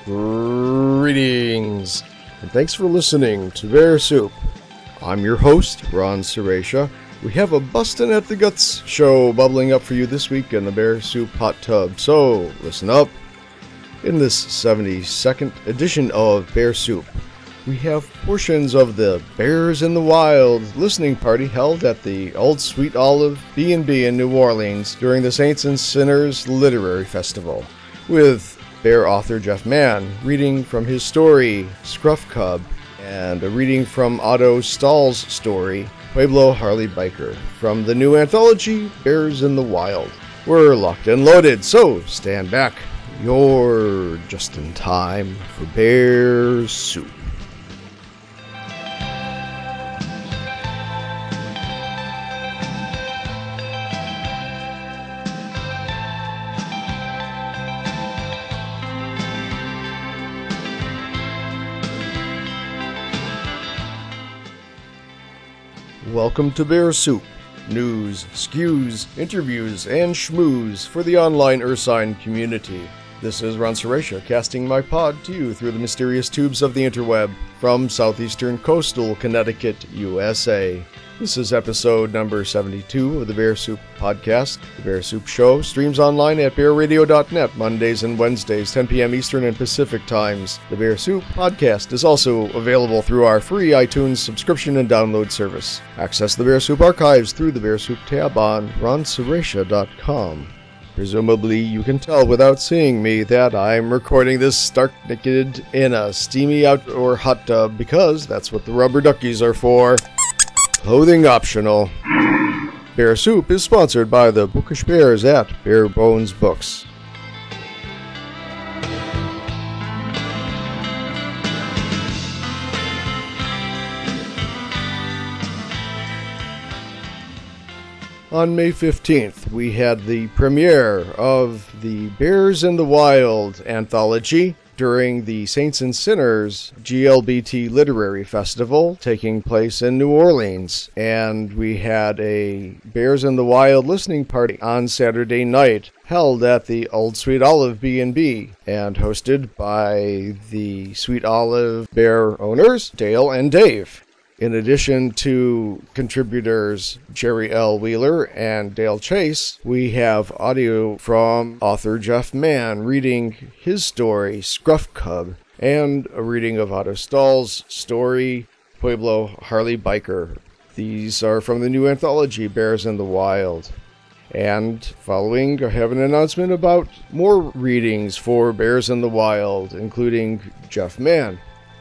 Greetings, and thanks for listening to Bear Soup. I'm your host, Ron Serratia. We have a Bustin' at the Guts show bubbling up for you this week in the Bear Soup hot tub, so listen up. In this 72nd edition of Bear Soup, we have portions of the Bears in the Wild listening party held at the Old Sweet Olive B&B in New Orleans during the Saints and Sinners Literary Festival, with Bear author Jeff Mann reading from his story, Scruff Cub, and a reading from Otto Stahl's story, Pueblo Harley Biker, from the new anthology, Bears in the Wild. We're locked and loaded, so stand back. You're just in time for Bear Soup. Welcome to Bear Soup. News, skews, interviews, and schmooze for the online Ursine community. This is Ron Serratia, casting my pod to you through the mysterious tubes of the interweb from southeastern coastal Connecticut, USA. This is episode number 72 of the Bear Soup podcast. The Bear Soup show streams online at bearradio.net Mondays and Wednesdays, 10 p.m. Eastern and Pacific times. The Bear Soup podcast is also available through our free iTunes subscription and download service. Access the Bear Soup archives through the Bear Soup tab on ronserratia.com. Presumably, you can tell without seeing me that I'm recording this stark naked in a steamy outdoor hot tub because that's what the rubber duckies are for. Clothing optional. Bear Soup is sponsored by the Bookish Bears at Bare Bones Books. On May 15th, we had the premiere of the Bears in the Wild anthology during the Saints and Sinners GLBT Literary Festival taking place in New Orleans. And we had a Bears in the Wild listening party on Saturday night held at the Old Sweet Olive B&B and hosted by the Sweet Olive Bear owners, Dale and Dave. In addition to contributors Jerry L. Wheeler and Dale Chase, we have audio from author Jeff Mann reading his story, Scruff Cub, and a reading of Otto Stahl's story, Pueblo Harley Biker. These are from the new anthology, Bears in the Wild. And following, I have an announcement about more readings for Bears in the Wild, including Jeff Mann.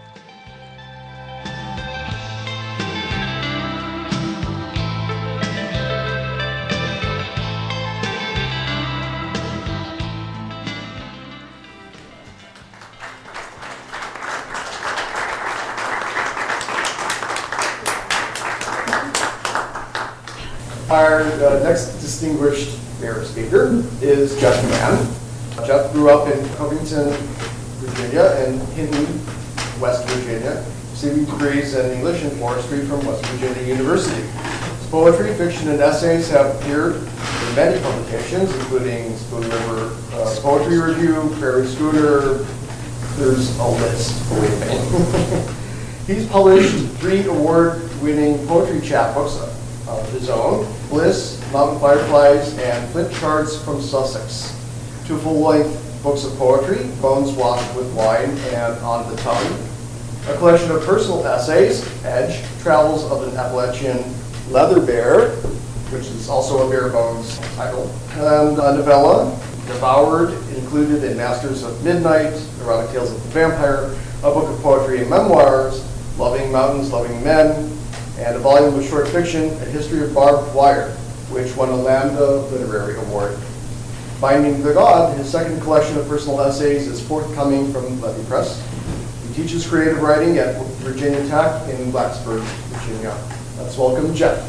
Our next distinguished Bear speaker is Jeff Mann. Jeff grew up in Covington, Virginia, and Hinton, West Virginia, receiving degrees in English and forestry from West Virginia University. His poetry, fiction, and essays have appeared in many publications, including Spoon River Poetry Review, Prairie Schooner. There's a list, believe me. He's published 3 award-winning poetry chapbooks of his own, Bliss, Mountain Fireflies, and Flint Charts from Sussex. 2 full-length books of poetry, Bones Washed with Wine and On the Tongue. A collection of personal essays, Edge, Travels of an Appalachian Leather Bear, which is also a Bare Bones title, and a novella, Devoured, included in Masters of Midnight, Erotic Tales of the Vampire, a book of poetry and memoirs, Loving Mountains, Loving Men, and a volume of short fiction, A History of Barbed Wire, which won a Lambda Literary Award. Finding the God, his second collection of personal essays, is forthcoming from Levy Press. He teaches creative writing at Virginia Tech in Blacksburg, Virginia. Let's welcome Jeff.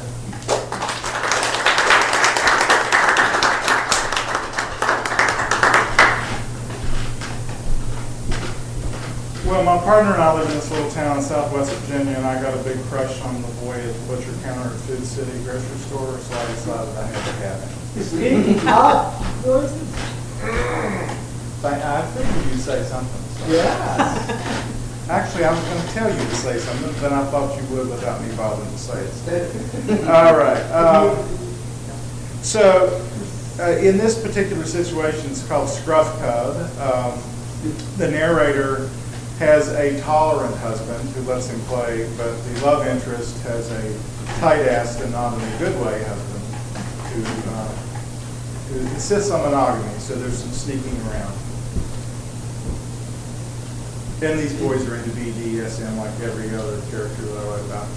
Well, my partner and I live in this little town in southwest Virginia, and I got a big crush on the boy at the butcher counter at Food City grocery store, so I decided I had to have him. I figured you'd say something. Yeah. Actually, I was going to tell you to say something, but then I thought you would without me bothering to say it. All right. So, in this particular situation, it's called Scruff Cub. The narrator has a tolerant husband who lets him play, but the love interest has a tight-assed and not in a good way husband who insists on monogamy, so there's some sneaking around. And these boys are into BDSM like every other character that I write about.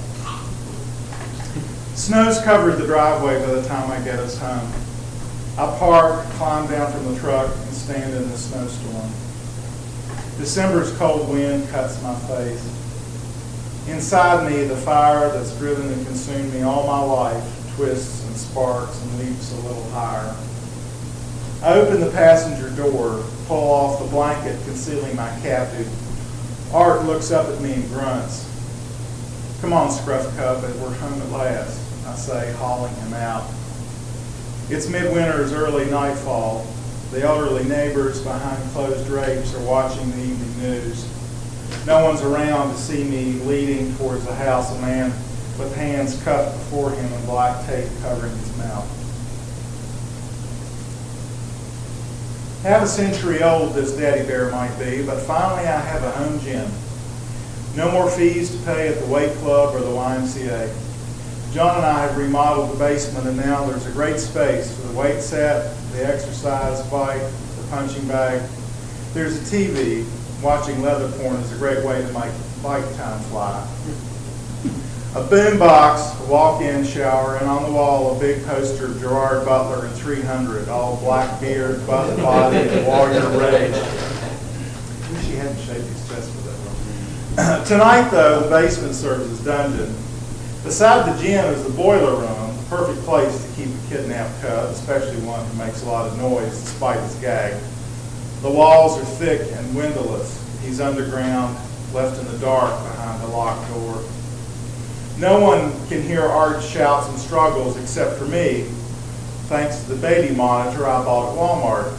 Snow's covered the driveway by the time I get us home. I park, climb down from the truck, and stand in the snowstorm. December's cold wind cuts my face. Inside me, the fire that's driven and consumed me all my life twists and sparks and leaps a little higher. I open the passenger door, pull off the blanket concealing my captive. Art looks up at me and grunts. "Come on, Scruff Cub, we're home at last," I say, hauling him out. It's midwinter's early nightfall. The elderly neighbors behind closed drapes are watching the evening news. No one's around to see me leading towards the house, a man with hands cupped before him and black tape covering his mouth. Half a century old this daddy bear might be, but finally I have a home gym. No more fees to pay at the weight club or the YMCA. John and I have remodeled the basement, and now there's a great space for the weight set, the exercise bike, the punching bag. There's a TV. Watching leather porn is a great way to make bike time fly. A boom box, a walk-in shower, and on the wall a big poster of Gerard Butler in 300, all black beard, buff body, and warrior rage. I wish he hadn't shaved his chest for that long. Tonight, though, the basement serves as dungeon. Beside the gym is the boiler room, the perfect place to keep a kidnapped cub, especially one who makes a lot of noise despite his gag. The walls are thick and windowless. He's underground, left in the dark behind the locked door. No one can hear Art's shouts and struggles except for me, thanks to the baby monitor I bought at Walmart.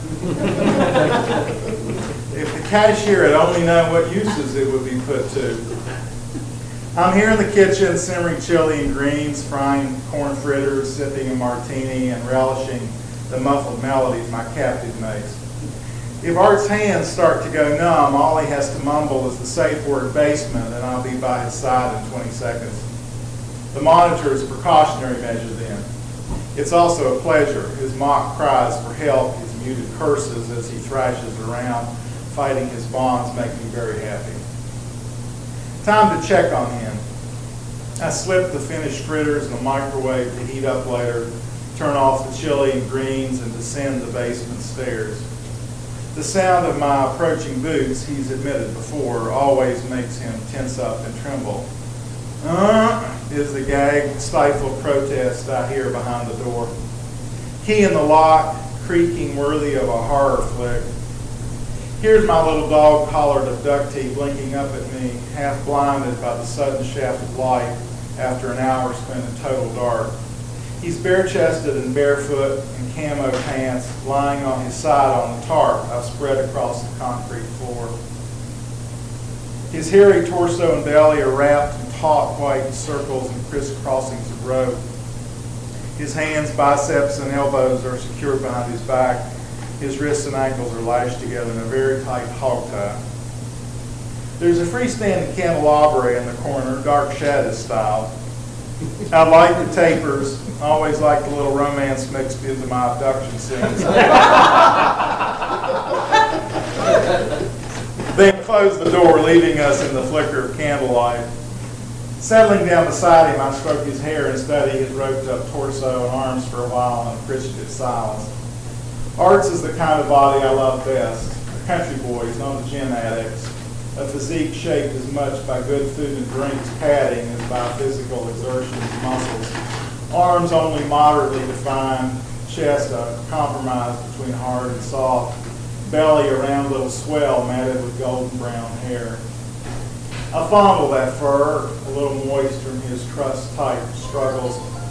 If the cashier had only known what uses it would be put to. I'm here in the kitchen simmering chili and greens, frying corn fritters, sipping a martini, and relishing the muffled melodies my captive makes. If Art's hands start to go numb, all he has to mumble is the safe word basement, and I'll be by his side in 20 seconds. The monitor is a precautionary measure then. It's also a pleasure. His mock cries for help, his muted curses as he thrashes around, fighting his bonds, make me very happy. Time to check on him. I slip the finished fritters in the microwave to heat up later, turn off the chili and greens, and descend the basement stairs. The sound of my approaching boots, he's admitted before, always makes him tense up and tremble. Is the gag, stifled protest I hear behind the door. Key in the lock, creaking worthy of a horror flick. Here's my little dog collared abductee blinking up at me, half blinded by the sudden shaft of light after an hour spent in total dark. He's bare-chested and barefoot in camo pants, lying on his side on the tarp I've spread across the concrete floor. His hairy torso and belly are wrapped in taut white circles and crisscrossings of rope. His hands, biceps, and elbows are secured behind his back. His wrists and ankles are lashed together in a very tight hog tie. There's a freestanding candelabra in the corner, dark shadow style. I like the tapers. I always like the little romance mixed into my abduction scenes. Then close the door, leaving us in the flicker of candlelight. Settling down beside him, I stroke his hair and study his roped up torso and arms for a while in appreciative silence. Art's is the kind of body I love best. A country boy, he's not a gym addict. A physique shaped as much by good food and drinks padding as by physical exertion and muscles. Arms only moderately defined, chest a compromise between hard and soft, belly a round little swell matted with golden brown hair. I fondle that fur, a little moist from his truss-tight struggles.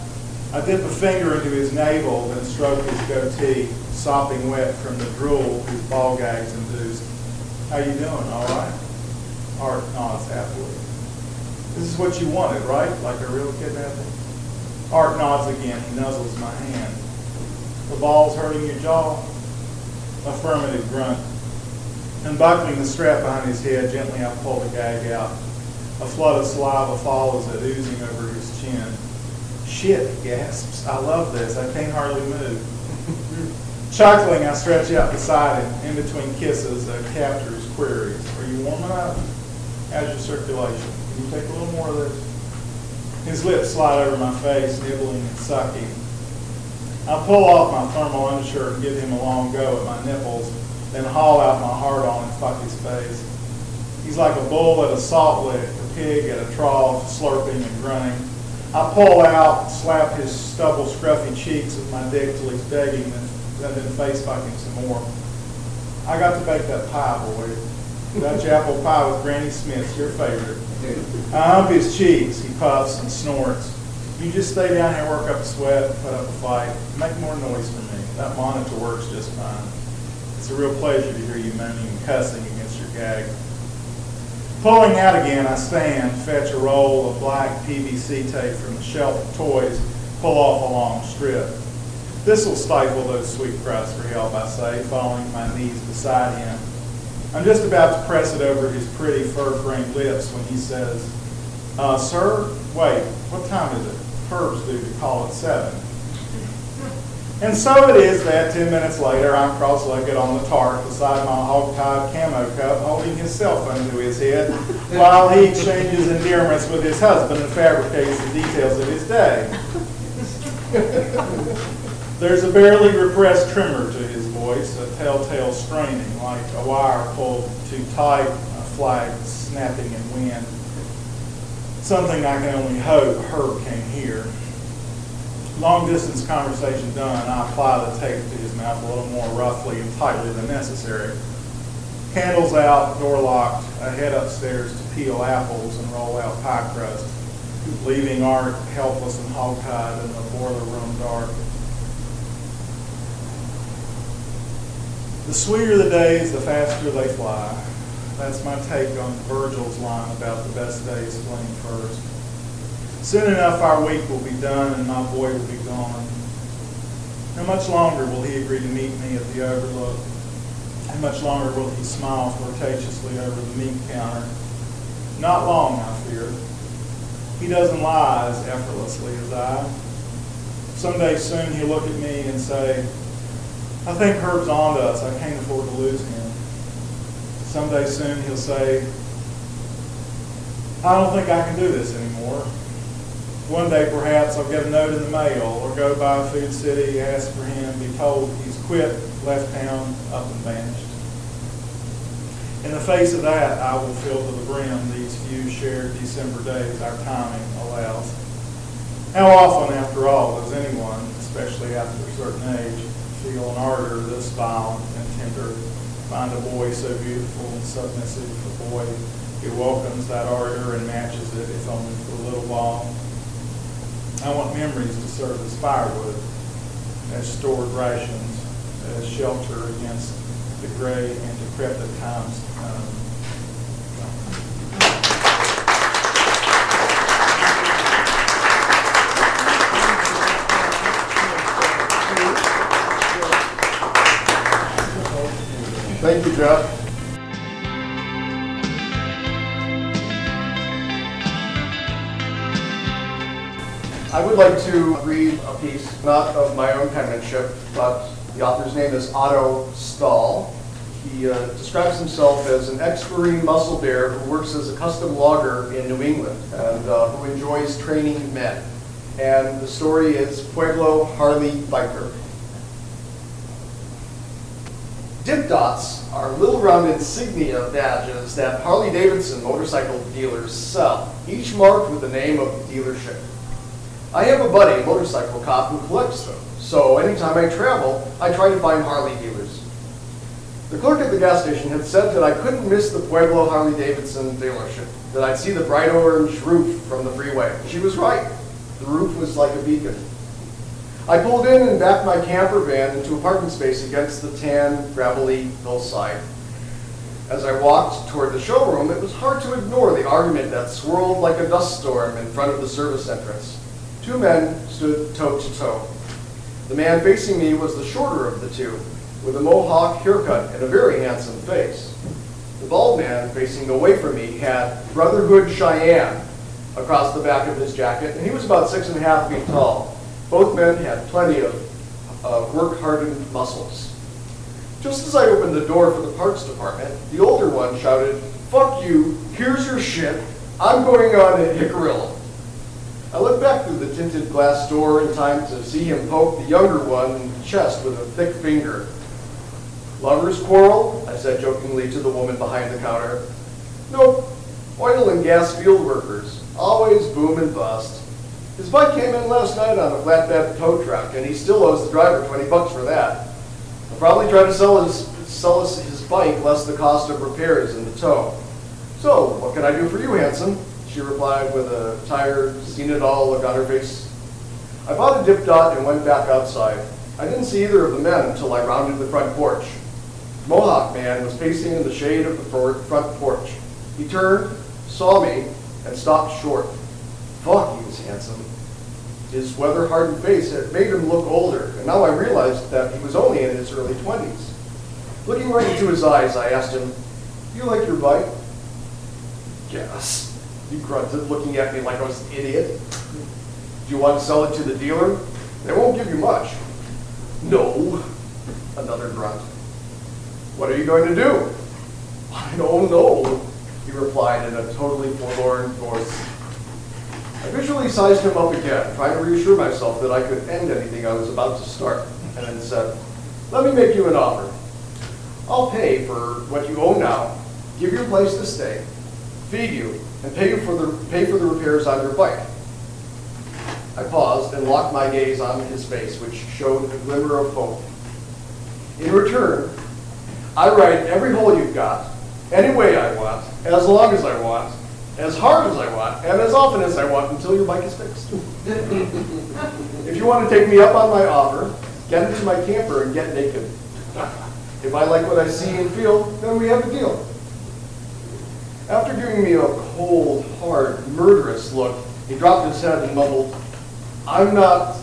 I dip a finger into his navel, then stroke his goatee, sopping wet from the drool his ball gags induced. How you doing? All right? Art nods happily. This is what you wanted, right? Like a real kidnapping? Art nods again. He nuzzles my hand. The ball's hurting your jaw? Affirmative grunt. Unbuckling the strap behind his head, gently I pull the gag out. A flood of saliva follows it, oozing over his chin. Shit, he gasps. I love this. I can't hardly move. Chuckling, I stretch out beside him. In between kisses, a captor's queries. Are you warming up? How's your circulation? Can you take a little more of this? His lips slide over my face, nibbling and sucking. I pull off my thermal undershirt and give him a long go at my nipples, then haul out my hard on and fuck his face. He's like a bull at a salt lick, a pig at a trough, slurping and grunting. I pull out, slap his stubble, scruffy cheeks with my dick till he's begging, and then face fuck him some more. I got to bake that pie, boy. Dutch apple pie with Granny Smith's, your favorite. I hump his cheeks. He puffs and snorts. You just stay down here, work up a sweat, put up a fight. Make more noise for me. That monitor works just fine. It's a real pleasure to hear you moaning and cussing against your gag. Pulling out again, I stand, fetch a roll of black PVC tape from the shelf of toys, pull off a long strip. This will stifle those sweet cries for help, I say, falling to my knees beside him. I'm just about to press it over his pretty fur-framed lips when he says, sir, wait, what time is it? Herb's due to call at 7. And so it is that 10 minutes later, I'm cross-legged on the tarp beside my hog-tied camo cup, holding his cell phone to his head, while he exchanges endearments with his husband and fabricates the details of his day. There's a barely repressed tremor to his voice, a telltale straining, like a wire pulled too tight, a flag snapping in wind. Something I can only hope Herb can't hear. Long distance conversation done, I apply the tape to his mouth a little more roughly and tightly than necessary. Candles out, door locked, I head upstairs to peel apples and roll out pie crust, leaving Art helpless and hog-tied in the boiler room dark. The sweeter the days, the faster they fly. That's my take on Virgil's line about the best days fleeing first. Soon enough our week will be done and my boy will be gone. How much longer will he agree to meet me at the Overlook? How much longer will he smile flirtatiously over the meat counter? Not long, I fear. He doesn't lie as effortlessly as I. Someday soon he'll look at me and say, I think Herb's on to us. I can't afford to lose him. Someday soon he'll say, I don't think I can do this anymore. One day perhaps I'll get a note in the mail or go by Food City, ask for him, be told he's quit, left town, up and vanished. In the face of that, I will fill to the brim these few shared December days our timing allows. How often, after all, does anyone, especially after a certain age, feel an ardor this violent and tender, find a boy so beautiful and submissive, a boy who welcomes that ardor and matches it, if only for a little while? I want memories to serve as firewood, as stored rations, as shelter against the gray and decrepit times to come. Thank you, Jeff. I would like to read a piece, not of my own penmanship, but the author's name is Otto Stahl. He describes himself as an ex-Marine muscle bear who works as a custom logger in New England and who enjoys training men. And the story is Pueblo Harley Biker. Dip dots are little round insignia badges that Harley-Davidson motorcycle dealers sell, each marked with the name of the dealership. I have a buddy, a motorcycle cop, who collects them, so anytime I travel, I try to find Harley dealers. The clerk at the gas station had said that I couldn't miss the Pueblo Harley-Davidson dealership, that I'd see the bright orange roof from the freeway. She was right. The roof was like a beacon. I pulled in and backed my camper van into a parking space against the tan, gravelly hillside. As I walked toward the showroom, it was hard to ignore the argument that swirled like a dust storm in front of the service entrance. Two men stood toe to toe. The man facing me was the shorter of the two, with a mohawk haircut and a very handsome face. The bald man facing away from me had Brotherhood Cheyenne across the back of his jacket, and he was about 6.5 feet tall. Both men had plenty of work-hardened muscles. Just as I opened the door for the parts department, the older one shouted, "Fuck you, here's your shit, I'm going on at Hickorilla." I looked back through the tinted glass door in time to see him poke the younger one in the chest with a thick finger. "Lovers quarrel?" I said jokingly to the woman behind the counter. "Nope, oil and gas field workers, always boom and bust. His bike came in last night on a flatbed tow truck, and he still owes the driver $20 for that. He'll probably try to sell us his bike less the cost of repairs and the tow. So, what can I do for you, handsome?" she replied with a tired, seen-it-all look on her face. I bought a dip dot and went back outside. I didn't see either of the men until I rounded the front porch. The Mohawk man was pacing in the shade of the front porch. He turned, saw me, and stopped short. Fuck, he was handsome. His weather-hardened face had made him look older, and now I realized that he was only in his early 20s. Looking right into his eyes, I asked him, "You like your bike?" "Yes," he grunted, looking at me like I was an idiot. "Do you want to sell it to the dealer? They won't give you much." "No," another grunt. "What are you going to do?" "I don't know," he replied in a totally forlorn voice. I visually sized him up again, trying to reassure myself that I could end anything I was about to start, and then said, "Let me make you an offer. I'll pay for what you owe now, give you a place to stay, feed you, and pay for the repairs on your bike." I paused and locked my gaze on his face, which showed a glimmer of hope. "In return, I ride every hole you've got, any way I want, as long as I want, as hard as I want, and as often as I want until your bike is fixed. If you want to take me up on my offer, get into my camper and get naked. If I like what I see and feel, then we have a deal." After giving me a cold, hard, murderous look, he dropped his head and mumbled, "I'm not,"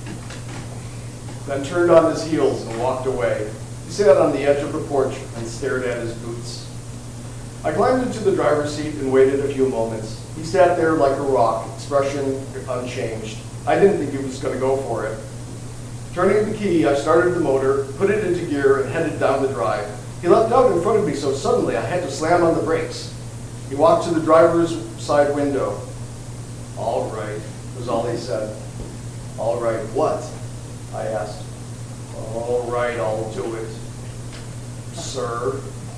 then turned on his heels and walked away. He sat on the edge of the porch and stared at his boots. I climbed into the driver's seat and waited a few moments. He sat there like a rock, expression unchanged. I didn't think he was going to go for it. Turning the key, I started the motor, put it into gear, and headed down the drive. He leapt out in front of me so suddenly I had to slam on the brakes. He walked to the driver's side window. "All right," was all he said. "All right, what?" I asked. "All right, I'll do it, sir,"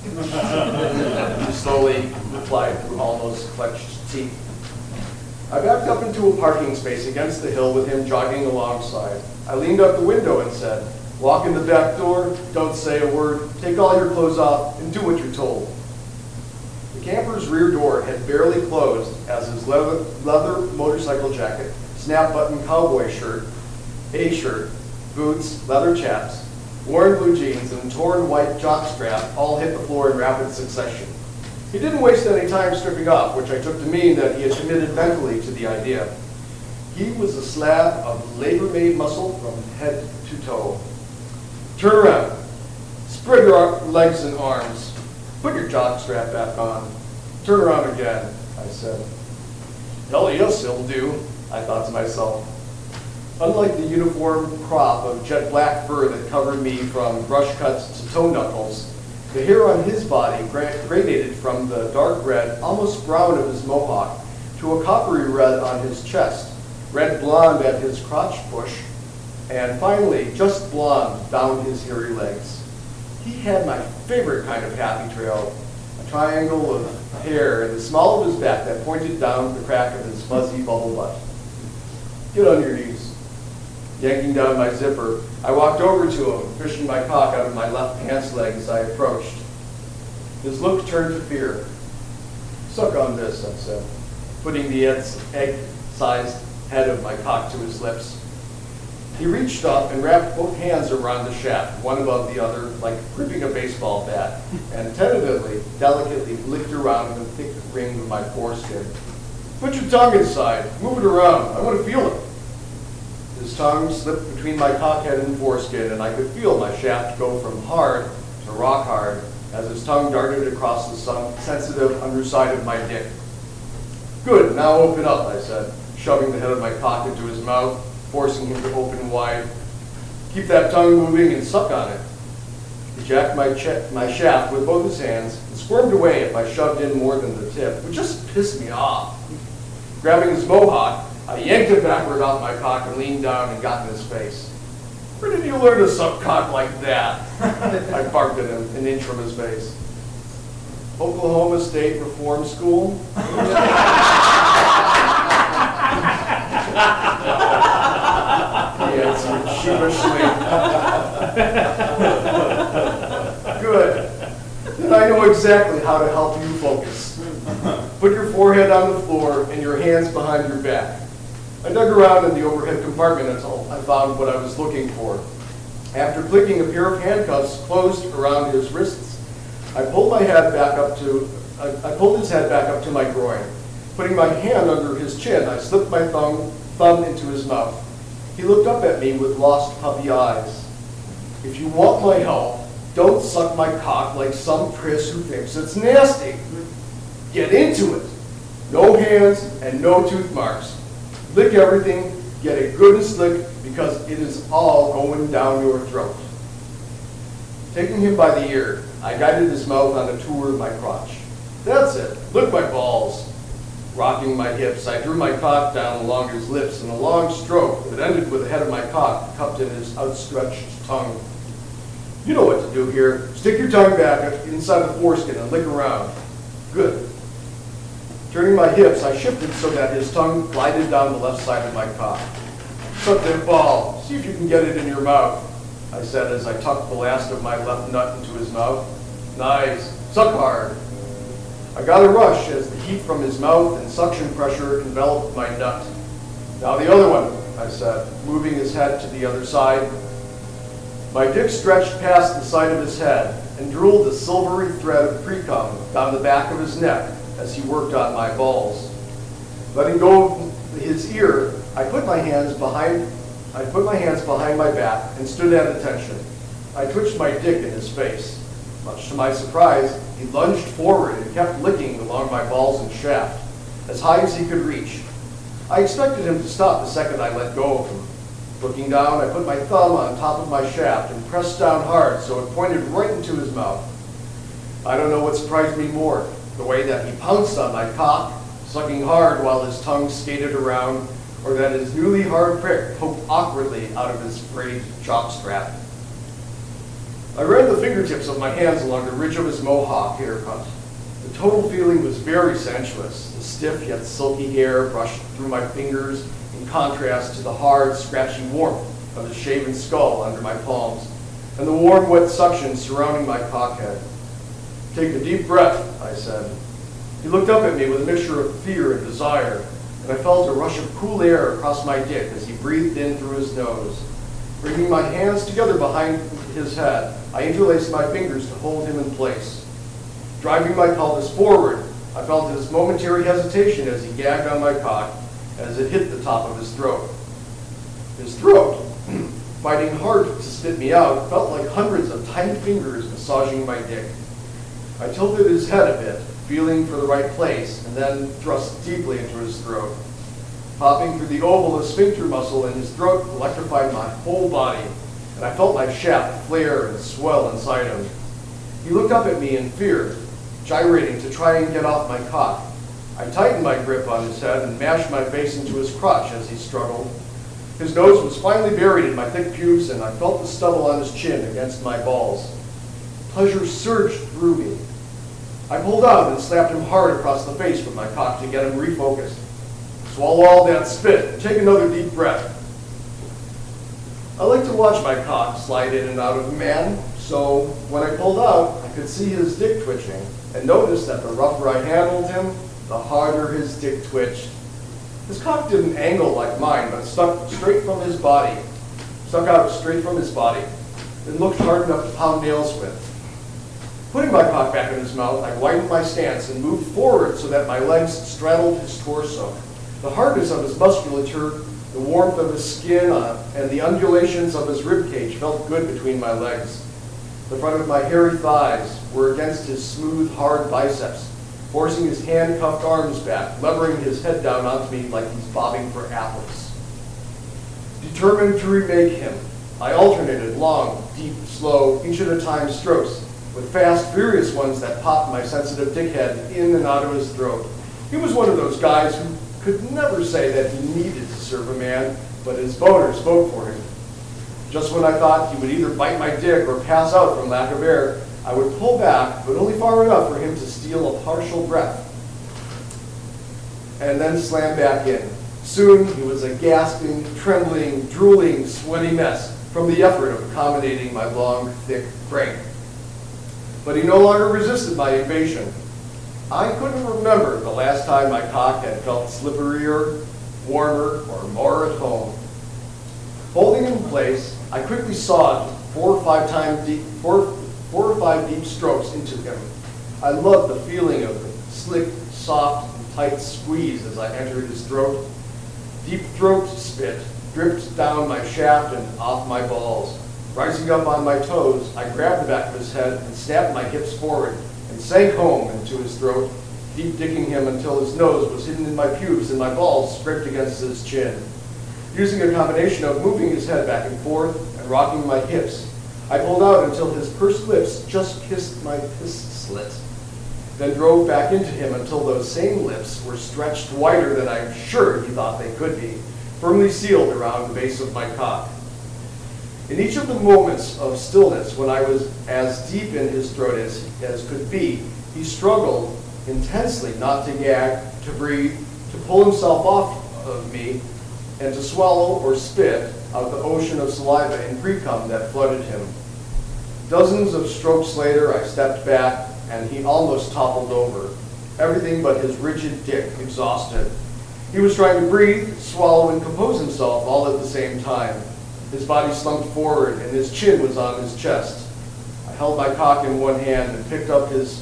he slowly replied through almost clenched teeth. I backed up into a parking space against the hill with him jogging alongside. I leaned out the window and said, "Walk in the back door, don't say a word, take all your clothes off, and do what you're told." The camper's rear door had barely closed as his leather motorcycle jacket, snap-button cowboy shirt, A-shirt, boots, leather chaps, worn blue jeans, and torn white jockstrap all hit the floor in rapid succession. He didn't waste any time stripping off, which I took to mean that he had committed mentally to the idea. He was a slab of labor-made muscle from head to toe. "Turn around. Spread your legs and arms. Put your jockstrap back on. Turn around again," I said. "Hell yes, he'll do," I thought to myself. Unlike the uniform crop of jet black fur that covered me from brush cuts to toe knuckles, the hair on his body gradated from the dark red, almost brown of his mohawk, to a coppery red on his chest, red blonde at his crotch bush, and finally just blonde down his hairy legs. He had my favorite kind of happy trail, a triangle of hair in the small of his back that pointed down the crack of his fuzzy bubble butt. "Get on your knees." Yanking down my zipper, I walked over to him, fishing my cock out of my left pants leg as I approached. His look turned to fear. "Suck on this," I said, putting the egg-sized head of my cock to his lips. He reached up and wrapped both hands around the shaft, one above the other, like gripping a baseball bat, and tentatively, delicately licked around the thick ring of my foreskin. Put your tongue inside. Move it around. I want to feel it. His tongue slipped between my cockhead and foreskin, and I could feel my shaft go from hard to rock hard as his tongue darted across the sensitive underside of my dick. Good, now open up, I said, shoving the head of my cock into his mouth, forcing him to open wide. Keep that tongue moving and suck on it. He jacked my shaft with both his hands and squirmed away if I shoved in more than the tip, which just pissed me off. Grabbing his mohawk, I yanked him backward off my cock and leaned down and got in his face. Where did you learn to suck cock like that? I barked at him an inch from his face. Oklahoma State Reform School? He answered sheepishly. Good. Then I know exactly how to help you focus. Put your forehead on the floor and your hands behind your back. I dug around in the overhead compartment until I found what I was looking for. After clicking a pair of handcuffs closed around his wrists, I pulled his head back up to my groin. Putting my hand under his chin, I slipped my thumb into his mouth. He looked up at me with lost puppy eyes. If you want my help, don't suck my cock like some priss who thinks it's nasty. Get into it. No hands and no tooth marks. Lick everything, get it good and slick, because it is all going down your throat. Taking him by the ear, I guided his mouth on a tour of my crotch. That's it. Lick my balls. Rocking my hips, I drew my cock down along his lips in a long stroke that ended with the head of my cock cupped in his outstretched tongue. You know what to do here. Stick your tongue back inside the foreskin and lick around. Good. Turning my hips, I shifted so that his tongue glided down the left side of my cock. Suck that ball. See if you can get it in your mouth, I said as I tucked the last of my left nut into his mouth. Nice. Suck hard. I got a rush as the heat from his mouth and suction pressure enveloped my nut. Now the other one, I said, moving his head to the other side. My dick stretched past the side of his head and drooled a silvery thread of pre-cum down the back of his neck as he worked on my balls. Letting go of his ear, I put my hands behind my back and stood at attention. I twitched my dick in his face. Much to my surprise, he lunged forward and kept licking along my balls and shaft, as high as he could reach. I expected him to stop the second I let go of him. Looking down, I put my thumb on top of my shaft and pressed down hard so it pointed right into his mouth. I don't know what surprised me more, the way that he pounced on my cock, sucking hard while his tongue skated around, or that his newly hard prick poked awkwardly out of his frayed jock strap. I ran the fingertips of my hands along the ridge of his mohawk haircut. The total feeling was very sensuous. The stiff yet silky hair brushed through my fingers in contrast to the hard, scratchy warmth of his shaven skull under my palms, and the warm, wet suction surrounding my cockhead. Take a deep breath, I said. He looked up at me with a mixture of fear and desire, and I felt a rush of cool air across my dick as he breathed in through his nose. Bringing my hands together behind his head, I interlaced my fingers to hold him in place. Driving my pelvis forward, I felt his momentary hesitation as he gagged on my cock as it hit the top of his throat. His throat, fighting hard to spit me out, felt like hundreds of tiny fingers massaging my dick. I tilted his head a bit, feeling for the right place, and then thrust deeply into his throat. Popping through the oval of sphincter muscle in his throat electrified my whole body, and I felt my shaft flare and swell inside him. He looked up at me in fear, gyrating to try and get off my cock. I tightened my grip on his head and mashed my face into his crotch as he struggled. His nose was finally buried in my thick pubes, and I felt the stubble on his chin against my balls. Pleasure surged through me. I pulled out and slapped him hard across the face with my cock to get him refocused. Swallow all that spit and take another deep breath. I like to watch my cock slide in and out of a man, so when I pulled out, I could see his dick twitching and noticed that the rougher I handled him, the harder his dick twitched. His cock didn't angle like mine, but stuck straight from his body. stuck out straight from his body, and looked hard enough to pound nails with. Putting my cock back in his mouth, I widened my stance and moved forward so that my legs straddled his torso. The hardness of his musculature, the warmth of his skin, and the undulations of his ribcage felt good between my legs. The front of my hairy thighs were against his smooth, hard biceps, forcing his handcuffed arms back, levering his head down onto me like he's bobbing for apples. Determined to remake him, I alternated long, deep, slow, inch-at-a-time strokes with fast, furious ones that popped my sensitive dickhead in and out of his throat. He was one of those guys who could never say that he needed to serve a man, but his boner spoke for him. Just when I thought he would either bite my dick or pass out from lack of air, I would pull back, but only far enough for him to steal a partial breath, and then slam back in. Soon he was a gasping, trembling, drooling, sweaty mess from the effort of accommodating my long, thick frame. But he no longer resisted my invasion. I couldn't remember the last time my cock had felt slipperier, warmer, or more at home. Holding in place, I quickly sawed 4 or 5 deep strokes into him. I loved the feeling of the slick, soft, and tight squeeze as I entered his throat. Deep throat spit dripped down my shaft and off my balls. Rising up on my toes, I grabbed the back of his head and snapped my hips forward and sank home into his throat, deep dicking him until his nose was hidden in my pubes and my balls scraped against his chin. Using a combination of moving his head back and forth and rocking my hips, I pulled out until his pursed lips just kissed my piss slit, then drove back into him until those same lips were stretched wider than I'm sure he thought they could be, firmly sealed around the base of my cock. In each of the moments of stillness, when I was as deep in his throat as could be, he struggled intensely not to gag, to breathe, to pull himself off of me, and to swallow or spit out the ocean of saliva and pre-cum that flooded him. Dozens of strokes later, I stepped back, and he almost toppled over, everything but his rigid dick exhausted. He was trying to breathe, swallow, and compose himself all at the same time. His body slumped forward, and his chin was on his chest. I held my cock in one hand and picked up his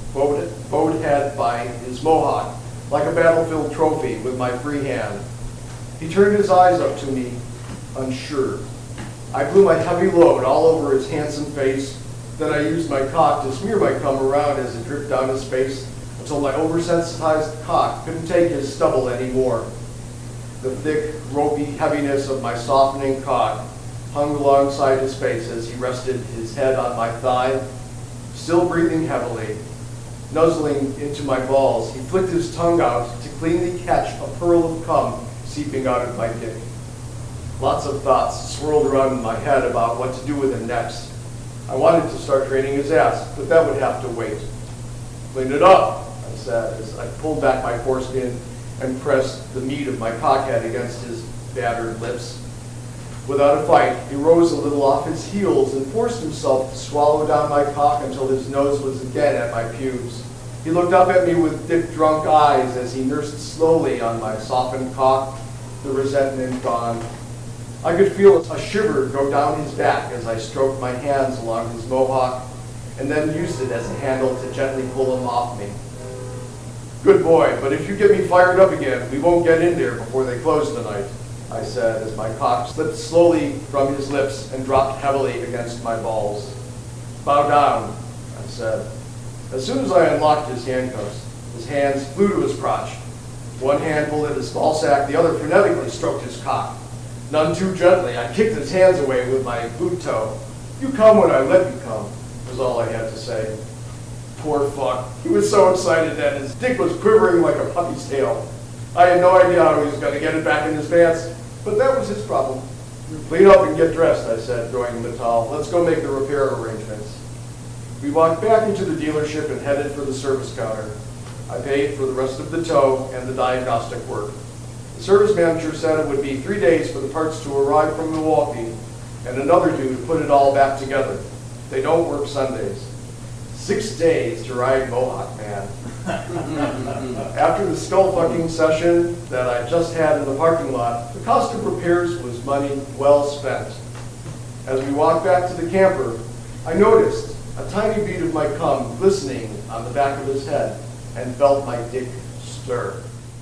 bowed head by his mohawk, like a battlefield trophy, with my free hand. He turned his eyes up to me, unsure. I blew my heavy load all over his handsome face. Then I used my cock to smear my cum around as it dripped down his face until my oversensitized cock couldn't take his stubble anymore. The thick, ropey heaviness of my softening cock hung alongside his face as he rested his head on my thigh, still breathing heavily. Nuzzling into my balls, he flicked his tongue out to cleanly catch a pearl of cum seeping out of my dick. Lots of thoughts swirled around in my head about what to do with him next. I wanted to start training his ass, but that would have to wait. Clean it up, I said as I pulled back my foreskin and pressed the meat of my cockhead against his battered lips. Without a fight, he rose a little off his heels and forced himself to swallow down my cock until his nose was again at my pubes. He looked up at me with dick-drunk eyes as he nursed slowly on my softened cock, the resentment gone. I could feel a shiver go down his back as I stroked my hands along his mohawk and then used it as a handle to gently pull him off me. Good boy, but if you get me fired up again, we won't get in there before they close tonight, I said as my cock slipped slowly from his lips and dropped heavily against my balls. Bow down, I said. As soon as I unlocked his handcuffs, his hands flew to his crotch. One hand pulled at his ball sack, the other frenetically stroked his cock. None too gently, I kicked his hands away with my boot toe. You come when I let you come, was all I had to say. Poor fuck. He was so excited that his dick was quivering like a puppy's tail. I had no idea how he was going to get it back in his pants, but that was his problem. Clean up and get dressed, I said, throwing him the towel. Let's go make the repair arrangements. We walked back into the dealership and headed for the service counter. I paid for the rest of the tow and the diagnostic work. The service manager said it would be 3 days for the parts to arrive from Milwaukee and another due to put it all back together. They don't work Sundays. 6 days to ride Mohawk Man. After the skull-fucking session that I just had in the parking lot, the cost of repairs was money well spent. As we walked back to the camper, I noticed a tiny bead of my cum glistening on the back of his head and felt my dick stir.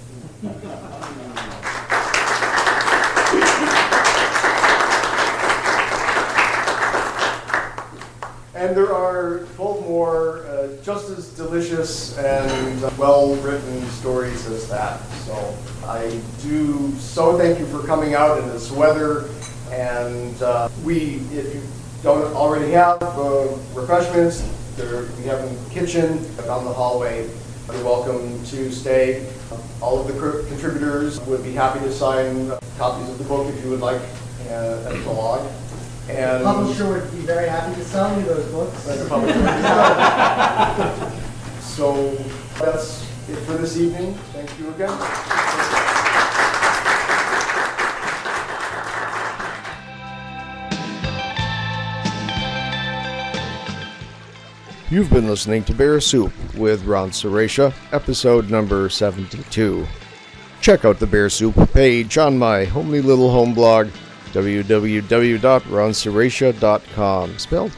And there are 12 more just as delicious and well-written stories as that. So I do so thank you for coming out in this weather. And if you don't already have refreshments, we have in the kitchen, down the hallway. You're welcome to stay. All of the contributors would be happy to sign copies of the book if you would like as a log. And the publisher would be very happy to sell you those books. So that's it for this evening. Thank you again. You've been listening to Bear Soup with Ron Serratia, episode number 72. Check out the Bear Soup page on my homely little home blog, www.ronserratia.com, spelled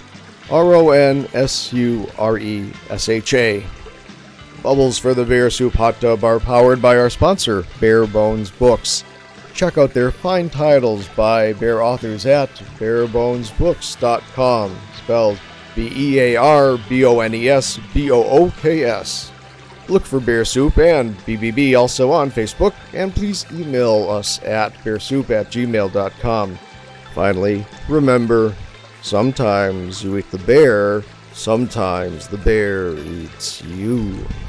RONSURESHA. Bubbles for the Bear Soup hot tub are powered by our sponsor, Bare Bones Books. Check out their fine titles by Bear authors at barebonesbooks.com, spelled BEARBONESBOOKS. Look for Bear Soup and BBB also on Facebook, and please email us at bearsoup@gmail.com. Finally, remember, sometimes you eat the bear, sometimes the bear eats you.